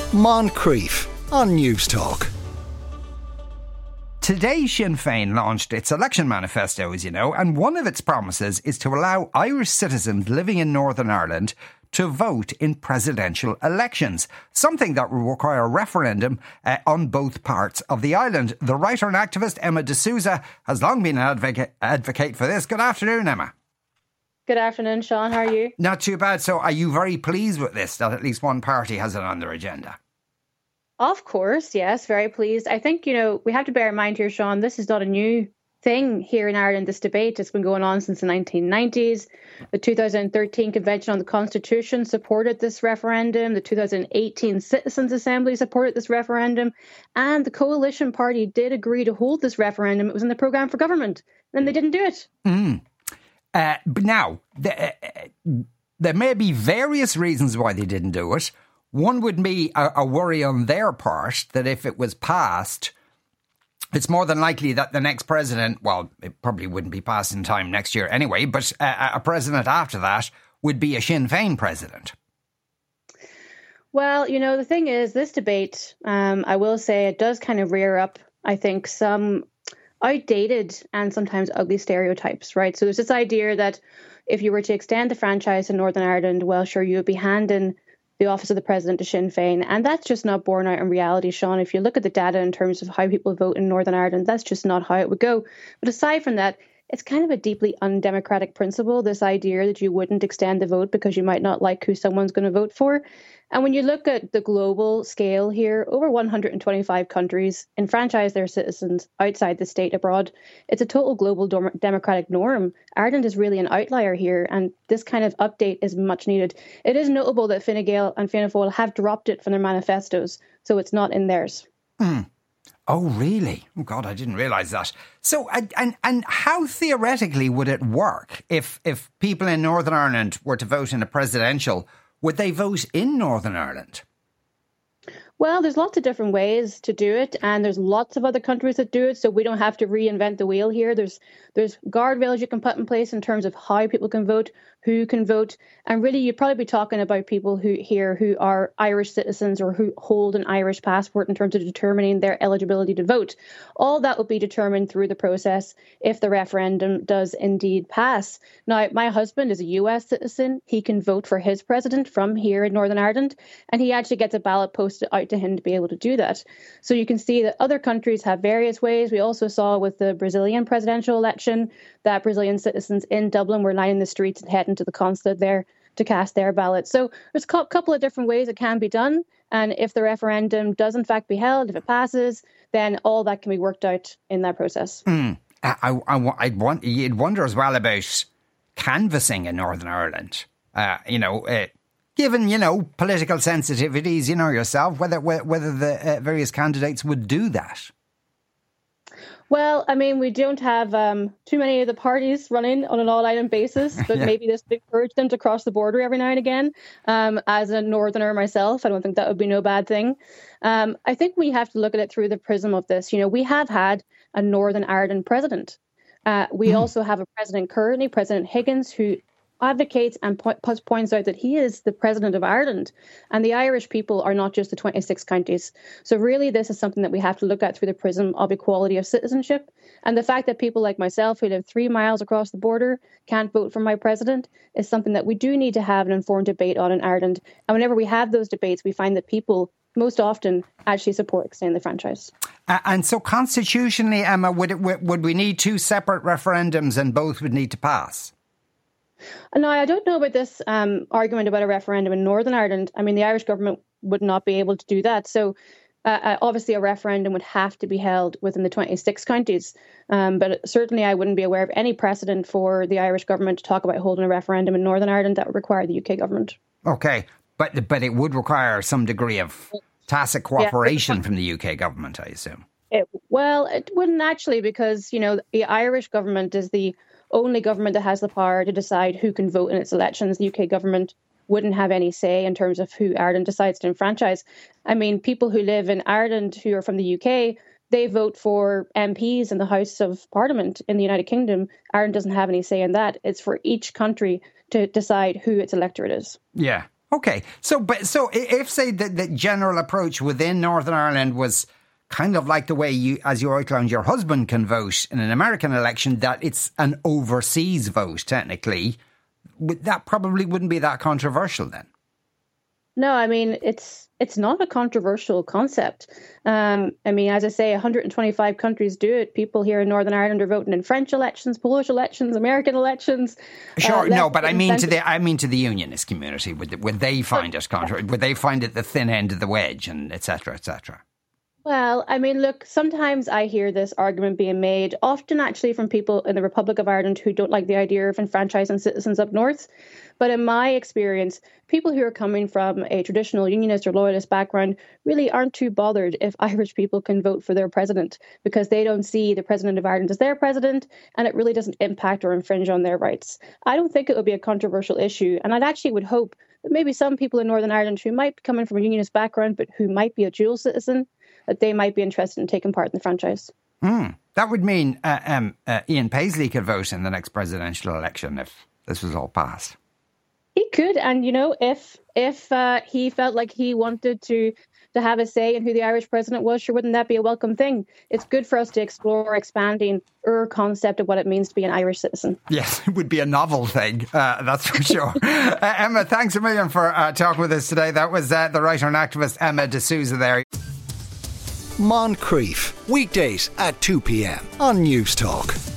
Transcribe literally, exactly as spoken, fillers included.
Moncrief on News Talk. Today, Sinn Féin launched its election manifesto, as you know, and one of its promises is to allow Irish citizens living in Northern Ireland to vote in presidential elections, something that will require a referendum uh, on both parts of the island. The writer and activist Emma De Souza has long been an advocate, advocate for this. Good afternoon, Emma. Good afternoon, Sean. How are you? Not too bad. So are you very pleased with this, that at least one party has it on their agenda? Of course, yes, very pleased. I think, you know, we have to bear in mind here, Sean, this is not a new thing here in Ireland, this debate. It's been going on since the nineteen nineties. The two thousand thirteen Convention on the Constitution supported this referendum. The two thousand eighteen Citizens' Assembly supported this referendum. And the Coalition Party did agree to hold this referendum. It was in the programme for government. Then they didn't do it. Mm. Uh, but now, the, uh, there may be various reasons why they didn't do it. One would be a, a worry on their part that if it was passed, it's more than likely that the next president, well, it probably wouldn't be passed in time next year anyway, but a, a president after that would be a Sinn Féin president. Well, you know, the thing is, this debate, um, I will say, it does kind of rear up, I think, some outdated and sometimes ugly stereotypes, right? So there's this idea that if you were to extend the franchise in Northern Ireland, well, sure, you would be handing the office of the president to Sinn Féin. And that's just not borne out in reality, Sean. If you look at the data in terms of how people vote in Northern Ireland, that's just not how it would go. But aside from that, it's kind of a deeply undemocratic principle, this idea that you wouldn't extend the vote because you might not like who someone's going to vote for. And when you look at the global scale here, over one hundred twenty-five countries enfranchise their citizens outside the state abroad. It's a total global dem- democratic norm. Ireland is really an outlier here, and this kind of update is much needed. It is notable that Fine Gael and Fianna Fáil have dropped it from their manifestos, so it's not in theirs. Mm. Oh, really? Oh, God, I didn't realise that. So, and, and and how theoretically would it work if if people in Northern Ireland were to vote in a presidential? Would they vote in Northern Ireland? Well, there's lots of different ways to do it, and there's lots of other countries that do it, so we don't have to reinvent the wheel here. There's there's guardrails you can put in place in terms of how people can vote, who can vote, and really you'd probably be talking about people who here who are Irish citizens or who hold an Irish passport in terms of determining their eligibility to vote. All that will be determined through the process if the referendum does indeed pass. Now, my husband is a U S citizen. He can vote for his president from here in Northern Ireland, and he actually gets a ballot posted out to him to be able to do that. So you can see that other countries have various ways. We also saw with the Brazilian presidential election that Brazilian citizens in Dublin were lining the streets and heading to the consulate there to cast their ballot. So there's a couple of different ways it can be done. And if the referendum does in fact be held, if it passes, then all that can be worked out in that process. Mm. I, I, I'd want, you'd wonder as well about canvassing in Northern Ireland. Uh, you know, uh, given, you know, political sensitivities, you know yourself, whether whether the uh, various candidates would do that. Well, I mean, we don't have um, too many of the parties running on an all-item basis, but yeah. Maybe this would encourage them to cross the border every now and again. Um, as a Northerner myself, I don't think that would be no bad thing. Um, I think we have to look at it through the prism of this. You know, we have had a Northern Ireland president. Uh, we mm. also have a president currently, President Higgins, who advocates and po- points out that he is the president of Ireland, and the Irish people are not just the twenty-six counties. So really, this is something that we have to look at through the prism of equality of citizenship. And the fact that people like myself who live three miles across the border can't vote for my president is something that we do need to have an informed debate on in Ireland. And whenever we have those debates, we find that people most often actually support extending the franchise. Uh, and so constitutionally, Emma, would, it, would we need two separate referendums and both would need to pass? No, I don't know about this um, argument about a referendum in Northern Ireland. I mean, the Irish government would not be able to do that. So uh, obviously a referendum would have to be held within the twenty-six counties. Um, but certainly I wouldn't be aware of any precedent for the Irish government to talk about holding a referendum in Northern Ireland that would require the U K government. OK, but but it would require some degree of tacit cooperation yeah. from the U K government, I assume. It, well, it wouldn't actually, because, you know, the Irish government is the only government that has the power to decide who can vote in its elections. The U K government wouldn't have any say in terms of who Ireland decides to enfranchise. I mean, people who live in Ireland who are from the U K, they vote for M Ps in the House of Parliament in the United Kingdom. Ireland doesn't have any say in that. It's for each country to decide who its electorate is. Yeah. Okay, so but so if, say, the, the general approach within Northern Ireland was kind of like the way you, as you outlined, your husband can vote in an American election, that it's an overseas vote, technically, that probably wouldn't be that controversial then. No, I mean, it's it's not a controversial concept. Um, I mean, as I say, one hundred twenty-five countries do it. People here in Northern Ireland are voting in French elections, Polish elections, American elections. Sure, uh, no, but I mean to the I mean to the unionist community. Would would they find it controversial? Would they find it the thin end of the wedge, and et cetera, et cetera? Well, I mean, look, sometimes I hear this argument being made, often actually from people in the Republic of Ireland who don't like the idea of enfranchising citizens up north. But in my experience, people who are coming from a traditional unionist or loyalist background really aren't too bothered if Irish people can vote for their president, because they don't see the president of Ireland as their president, and it really doesn't impact or infringe on their rights. I don't think it would be a controversial issue, and I'd actually would hope that maybe some people in Northern Ireland who might be coming from a unionist background but who might be a dual citizen, that they might be interested in taking part in the franchise. Mm. That would mean uh, um, uh, Ian Paisley could vote in the next presidential election if this was all passed. He could, and you know, if if uh, he felt like he wanted to to have a say in who the Irish president was, sure, wouldn't that be a welcome thing? It's good for us to explore expanding our concept of what it means to be an Irish citizen. Yes, it would be a novel thing, uh, that's for sure. uh, Emma, thanks a million for uh, talking with us today. That was uh, the writer and activist Emma D'Souza there. Moncrief, weekdays at two p.m. on News Talk.